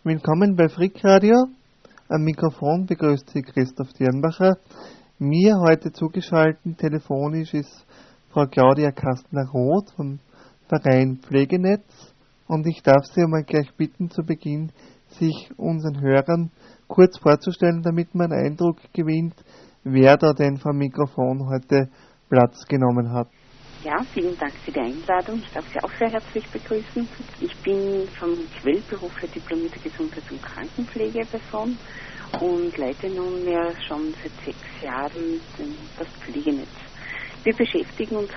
Willkommen bei Frick Radio. Am Mikrofon begrüßt Sie Christoph Dirnbacher. Mir heute zugeschaltet telefonisch ist Frau Claudia Kastner-Roth vom Verein Pflegenetz. Und ich darf Sie einmal gleich bitten, zu Beginn sich unseren Hörern kurz vorzustellen, damit man einen Eindruck gewinnt, wer da denn vom Mikrofon heute Platz genommen hat. Ja, vielen Dank für die Einladung. Ich darf Sie auch sehr herzlich begrüßen. Ich bin vom Quellberuf für diplomierte Gesundheits- und Krankenpflegeperson und leite nunmehr schon seit 6 Jahren das Pflegenetz. Wir beschäftigen uns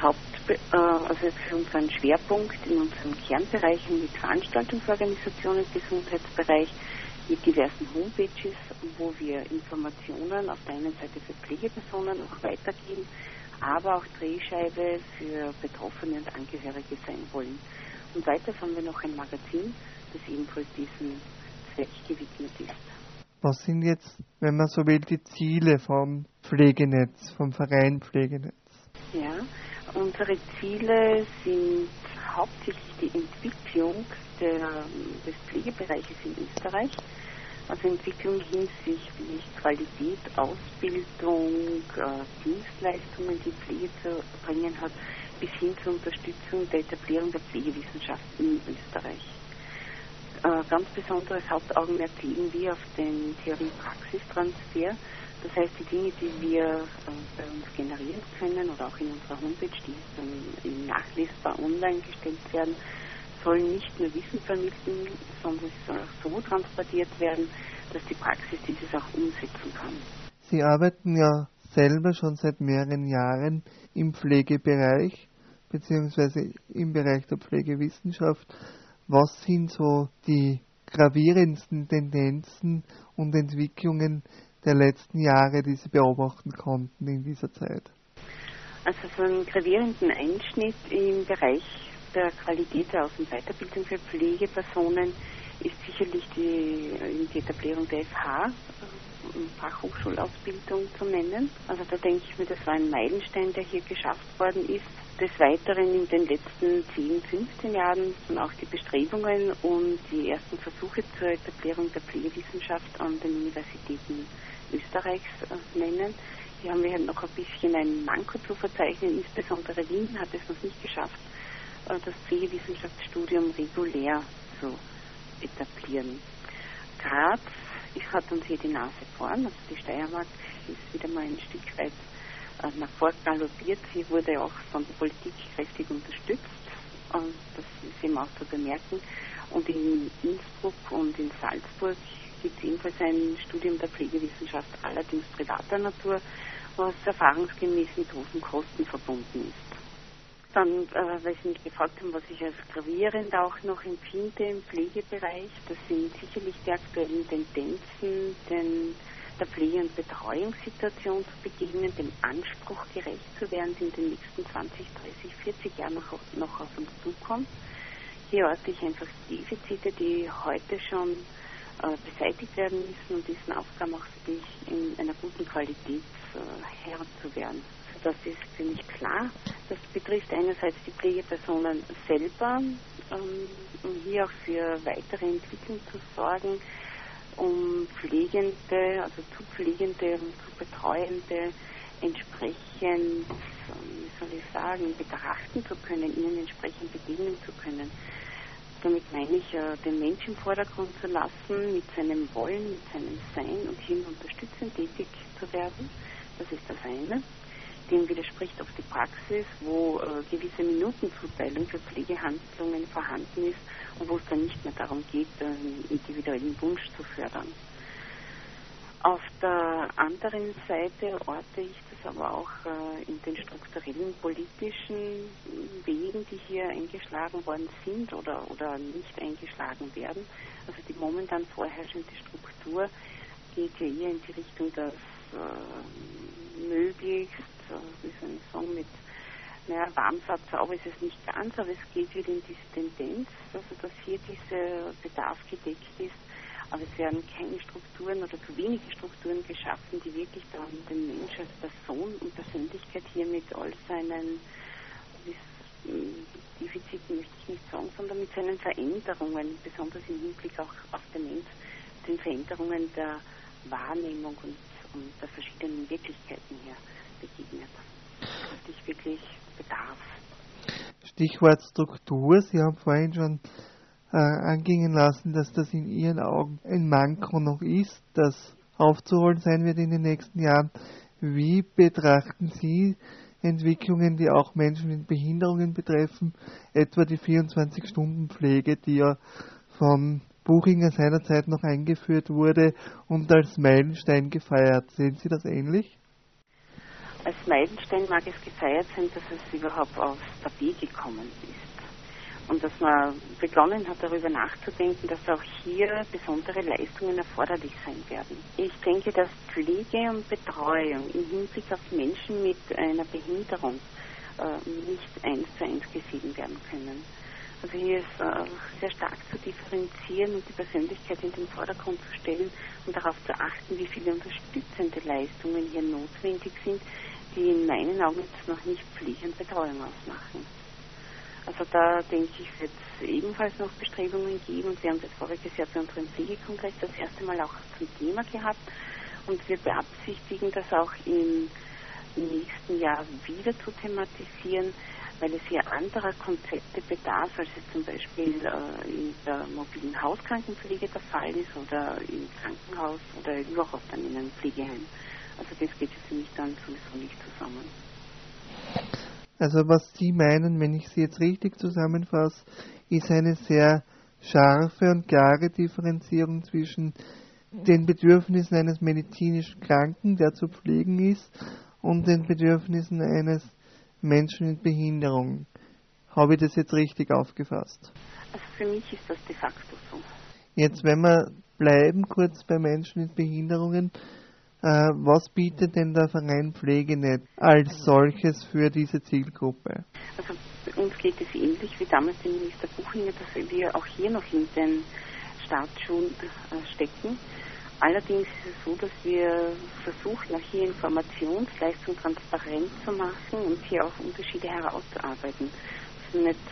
für unseren Schwerpunkt in unseren Kernbereichen mit Veranstaltungsorganisationen im Gesundheitsbereich, mit diversen Homepages, wo wir Informationen auf der einen Seite für Pflegepersonen auch weitergeben, aber auch Drehscheibe für Betroffene und Angehörige sein wollen. Und weiters haben wir noch ein Magazin, das ebenfalls diesem Zweck gewidmet ist. Was sind jetzt, wenn man so will, die Ziele vom Pflegenetz, vom Verein Pflegenetz? Ja, unsere Ziele sind hauptsächlich die Entwicklung des Pflegebereiches in Österreich. Also Entwicklung hinsichtlich Qualität, Ausbildung, Dienstleistungen, die Pflege zu bringen hat, bis hin zur Unterstützung der Etablierung der Pflegewissenschaft in Österreich. Ganz besonderes Hauptaugenmerk legen wir auf den Theorie-Praxistransfer. Das heißt, die Dinge, die wir bei uns generieren können oder auch in unserer Homepage, die dann nachlesbar online gestellt werden, sollen nicht nur Wissen vermitteln, sondern es soll auch so transportiert werden, dass die Praxis dieses auch umsetzen kann. Sie arbeiten ja selber schon seit mehreren Jahren im Pflegebereich beziehungsweise im Bereich der Pflegewissenschaft. Was sind so die gravierendsten Tendenzen und Entwicklungen der letzten Jahre, die Sie beobachten konnten in dieser Zeit? Also so einen gravierenden Einschnitt im Bereich der Qualität der Aus- und Weiterbildung für Pflegepersonen ist sicherlich die Etablierung der FH, Fachhochschulausbildung zu nennen. Also da denke ich mir, das war ein Meilenstein, der hier geschafft worden ist. Des Weiteren in den letzten 10, 15 Jahren sind auch die Bestrebungen und die ersten Versuche zur Etablierung der Pflegewissenschaft an den Universitäten Österreichs nennen. Hier haben wir noch ein bisschen ein Manko zu verzeichnen. Insbesondere Wien hat es noch nicht geschafft, das Pflegewissenschaftsstudium regulär zu etablieren. Graz hat uns hier die Nase vorn, also die Steiermark ist wieder mal ein Stück weit nach vorn galoppiert. Sie wurde auch von der Politik kräftig unterstützt und das ist eben auch zu bemerken. Und in Innsbruck und in Salzburg gibt es ebenfalls ein Studium der Pflegewissenschaft, allerdings privater Natur, was erfahrungsgemäß mit großen Kosten verbunden ist. Dann, weil Sie mich gefragt haben, was ich als gravierend auch noch empfinde im Pflegebereich, das sind sicherlich die aktuellen Tendenzen, der Pflege- und Betreuungssituation zu begegnen, dem Anspruch gerecht zu werden, die in den nächsten 20, 30, 40 Jahren noch auf uns zukommt. Hier orte ich einfach Defizite, die heute schon beseitigt werden müssen, um diesen Aufgaben auch wirklich in einer guten Qualität Herr zu werden. Das ist für mich klar. Das betrifft einerseits die Pflegepersonen selber, um hier auch für weitere Entwicklung zu sorgen, um Pflegende, also zu Pflegende und zu Betreuende entsprechend, betrachten zu können, ihnen entsprechend begegnen zu können. Damit meine ich, den Menschen im Vordergrund zu lassen, mit seinem Wollen, mit seinem Sein und hier unterstützend tätig zu werden. Das ist das eine. Dem widerspricht auch die Praxis, wo gewisse Minutenzuteilung für Pflegehandlungen vorhanden ist und wo es dann nicht mehr darum geht, einen individuellen Wunsch zu fördern. Auf der anderen Seite orte ich das aber auch in den strukturellen politischen Wegen, die hier eingeschlagen worden sind oder nicht eingeschlagen werden. Also die momentan vorherrschende Struktur geht ja eher in die Richtung, dass möglichst, wie soll ich sagen, mit Warmsatz sauber ist es nicht ganz, aber es geht wieder in diese Tendenz, also dass hier dieser Bedarf gedeckt ist. Aber es werden keine Strukturen oder zu wenige Strukturen geschaffen, die wirklich dann den Mensch als Person und Persönlichkeit hier mit all seinen Defiziten, möchte ich nicht sagen, sondern mit seinen Veränderungen, besonders im Hinblick auch auf den Mensch, den Veränderungen der Wahrnehmung und der verschiedenen Wirklichkeiten her begegnet. Das ist wirklich Bedarf. Stichwort Struktur. Sie haben vorhin schon angehen lassen, dass das in Ihren Augen ein Manko noch ist, das aufzuholen sein wird in den nächsten Jahren. Wie betrachten Sie Entwicklungen, die auch Menschen mit Behinderungen betreffen, etwa die 24-Stunden-Pflege, die ja von Buchinger seinerzeit noch eingeführt wurde und als Meilenstein gefeiert? Sehen Sie das ähnlich? Als Meilenstein mag es gefeiert sein, dass es überhaupt aufs Tapet gekommen ist. Und dass man begonnen hat, darüber nachzudenken, dass auch hier besondere Leistungen erforderlich sein werden. Ich denke, dass Pflege und Betreuung im Hinblick auf Menschen mit einer Behinderung nicht 1:1 gesehen werden können. Also hier ist sehr stark zu differenzieren und die Persönlichkeit in den Vordergrund zu stellen und darauf zu achten, wie viele unterstützende Leistungen hier notwendig sind, die in meinen Augen jetzt noch nicht Pflege und Betreuung ausmachen. Also da denke ich, wird es ebenfalls noch Bestrebungen geben und wir haben das voriges Jahr bei unserem Pflegekongress das erste Mal auch zum Thema gehabt und wir beabsichtigen, das auch im nächsten Jahr wieder zu thematisieren, weil es hier anderer Konzepte bedarf, als es zum Beispiel in der mobilen Hauskrankenpflege der Fall ist oder im Krankenhaus oder überhaupt dann in einem Pflegeheim. Also das geht für mich dann sowieso nicht zusammen. Also was Sie meinen, wenn ich Sie jetzt richtig zusammenfasse, ist eine sehr scharfe und klare Differenzierung zwischen den Bedürfnissen eines medizinisch Kranken, der zu pflegen ist, und den Bedürfnissen eines Menschen mit Behinderung. Habe ich das jetzt richtig aufgefasst? Also für mich ist das de facto so. Jetzt, wenn wir bleiben kurz bei Menschen mit Behinderungen, was bietet denn der Verein Pflegenet als solches für diese Zielgruppe? Also uns geht es ähnlich wie damals dem Minister Buchinger, dass wir auch hier noch in den Startschuhen stecken. Allerdings ist es so, dass wir versuchen, auch hier Informationsleistung transparent zu machen und hier auch Unterschiede herauszuarbeiten. Also nicht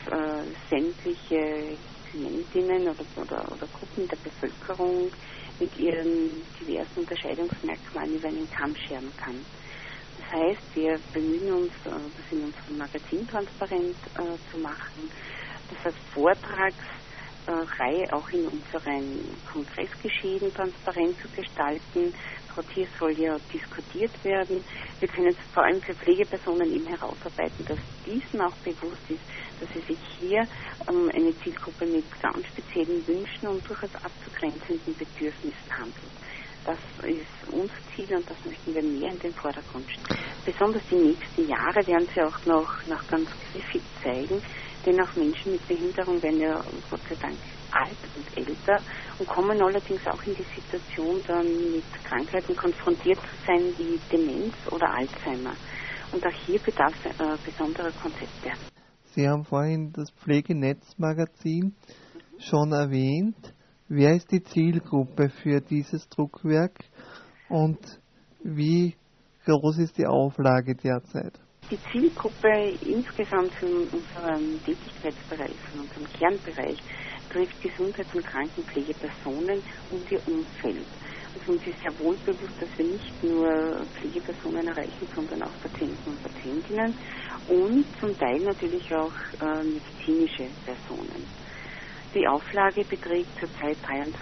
sämtliche Klientinnen oder Gruppen der Bevölkerung mit ihren diversen Unterscheidungsmerkmalen über einen Kamm scheren kann. Das heißt, wir bemühen uns, das in unserem Magazin transparent zu machen, das als Vortragsreihe auch in unseren Kongressgeschehen transparent zu gestalten. Gerade hier soll ja diskutiert werden. Wir können es vor allem für Pflegepersonen eben herausarbeiten, dass diesen auch bewusst ist, dass es sich hier um eine Zielgruppe mit ganz speziellen Wünschen und durchaus abzugrenzenden Bedürfnissen handelt. Das ist unser Ziel und das möchten wir mehr in den Vordergrund stellen. Besonders die nächsten Jahre werden sie auch noch ganz griffig zeigen, denn auch Menschen mit Behinderung werden ja Gott sei Dank alt und älter und kommen allerdings auch in die Situation, dann mit Krankheiten konfrontiert zu sein wie Demenz oder Alzheimer. Und auch hier bedarf es besonderer Konzepte. Sie haben vorhin das Pflegenetzmagazin schon erwähnt. Wer ist die Zielgruppe für dieses Druckwerk und wie groß ist die Auflage derzeit? Die Zielgruppe insgesamt von unserem Tätigkeitsbereich, von unserem Kernbereich, trifft Gesundheits- und Krankenpflegepersonen und ihr Umfeld. Also uns ist sehr wohl bewusst, dass wir nicht nur Pflegepersonen erreichen, sondern auch Patienten und Patientinnen und zum Teil natürlich auch medizinische Personen. Die Auflage beträgt zurzeit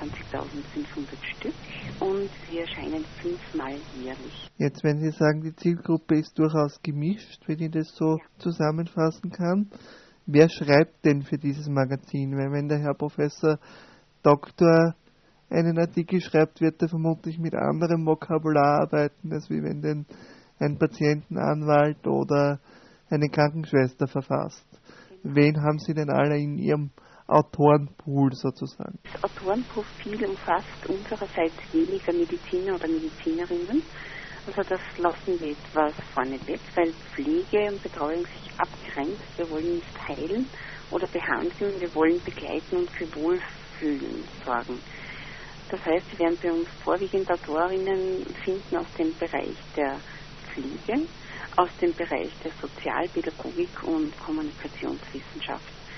23.500 Stück und wir erscheinen 5-mal jährlich. Jetzt, wenn Sie sagen, die Zielgruppe ist durchaus gemischt, wenn ich das so zusammenfassen kann, wer schreibt denn für dieses Magazin? Weil wenn der Herr Professor Doktor einen Artikel schreibt, wird er vermutlich mit anderem Vokabular arbeiten, als wie wenn denn ein Patientenanwalt oder eine Krankenschwester verfasst. Wen haben Sie denn alle in Ihrem Autorenpool sozusagen? Das Autorenprofil umfasst unsererseits weniger Mediziner oder Medizinerinnen. Also das lassen wir etwas vorneweg, weil Pflege und Betreuung sich abgrenzt. Wir wollen nicht heilen oder behandeln, wir wollen begleiten und für Wohlfühlen sorgen. Das heißt, Sie werden bei uns vorwiegend Autorinnen finden aus dem Bereich der Pflege, aus dem Bereich der Sozialpädagogik und Kommunikationswissenschaft.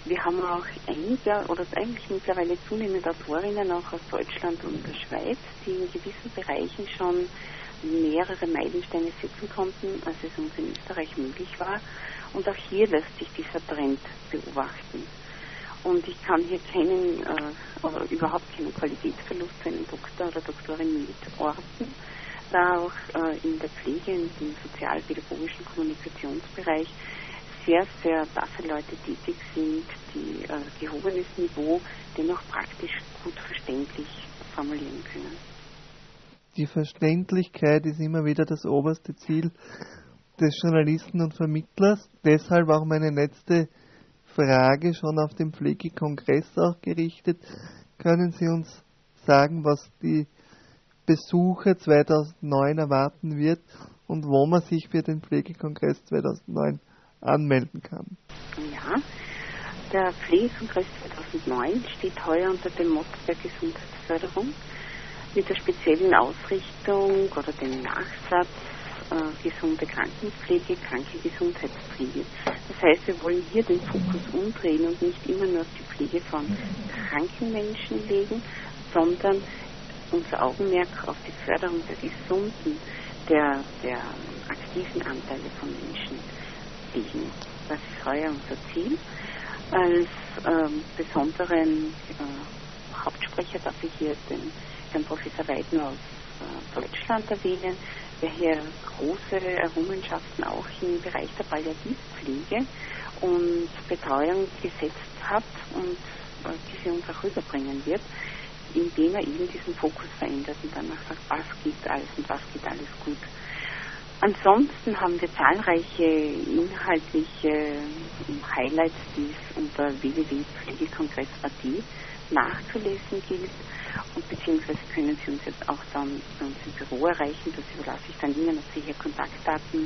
Wir haben auch einige oder eigentlich mittlerweile zunehmend Autorinnen auch aus Deutschland und der Schweiz, die in gewissen Bereichen schon mehrere Meilensteine setzen konnten, als es uns in Österreich möglich war. Und auch hier lässt sich dieser Trend beobachten. Und ich kann hier oder überhaupt keinen Qualitätsverlust für einen Doktor oder Doktorin mitorten, da auch in der Pflege, in dem sozialpädagogischen Kommunikationsbereich sehr, sehr taffe Leute tätig sind, die gehobenes Niveau dennoch praktisch gut verständlich formulieren können. Die Verständlichkeit ist immer wieder das oberste Ziel des Journalisten und Vermittlers. Deshalb auch meine letzte Frage schon auf dem Pflegekongress auch gerichtet. Können Sie uns sagen, was die Besucher 2009 erwarten wird und wo man sich für den Pflegekongress 2009 anmelden kann? Ja, der Pflegekongress 2009 steht heuer unter dem Motto der Gesundheitsförderung mit der speziellen Ausrichtung oder dem Nachsatz gesunde Krankenpflege, kranke Gesundheitspflege. Das heißt, wir wollen hier den Fokus umdrehen und nicht immer nur auf die Pflege von kranken Menschen legen, sondern unser Augenmerk auf die Förderung der gesunden, der aktiven Anteile von Menschen legen. Das ist heuer unser Ziel. Als besonderen Hauptsprecher darf ich hier den Herrn Professor Weidner aus Deutschland erwähnen, der hier große Errungenschaften auch im Bereich der Palliativpflege und Betreuung gesetzt hat und diese uns auch rüberbringen wird, indem er eben diesen Fokus verändert und danach sagt, was geht alles und was geht alles gut. Ansonsten haben wir zahlreiche inhaltliche Highlights, die es unter www.pflegekongress.at nachzulesen gilt. Und beziehungsweise können Sie uns jetzt auch dann bei uns im Büro erreichen. Das überlasse ich dann Ihnen, ob Sie hier Kontaktdaten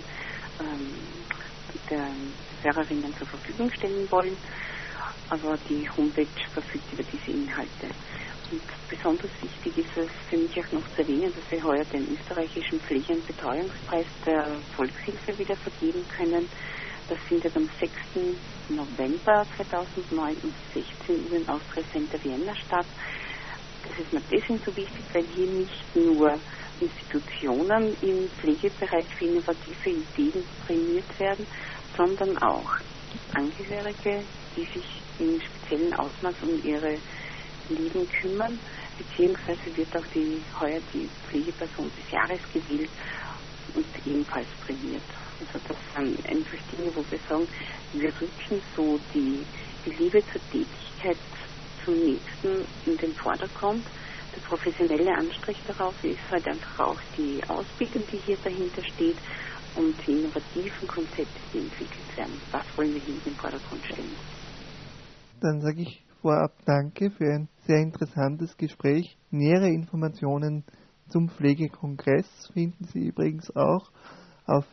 der Hörerinnen zur Verfügung stellen wollen. Aber die Homepage verfügt über diese Inhalte. Und besonders wichtig ist es für mich auch noch zu erwähnen, dass wir heuer den österreichischen Pflege- und Betreuungspreis der Volkshilfe wieder vergeben können. Das findet am 6. November 2009 um 16 Uhr im Austria Center Vienna statt. Das ist mir deswegen so wichtig, weil hier nicht nur Institutionen im Pflegebereich für innovative Ideen prämiert werden, sondern auch Angehörige, die sich in speziellen Ausmaß um ihre Lieben kümmern, beziehungsweise wird auch heuer die Pflegeperson des Jahres gewählt und ebenfalls prämiert. Also das sind einfach Dinge, wo wir sagen, wir rücken so die Liebe zur Tätigkeit zum Nächsten in den Vordergrund. Der professionelle Anstrich darauf ist halt einfach auch die Ausbildung, die hier dahinter steht und die innovativen Konzepte, die entwickelt werden. Das wollen wir hier in den Vordergrund stellen. Dann sage ich vorab Danke für ein sehr interessantes Gespräch. Nähere Informationen zum Pflegekongress finden Sie übrigens auch auf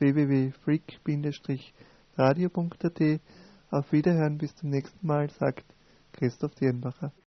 www.freak-radio.at. Auf Wiederhören, bis zum nächsten Mal, sagt Christoph Dirnbacher.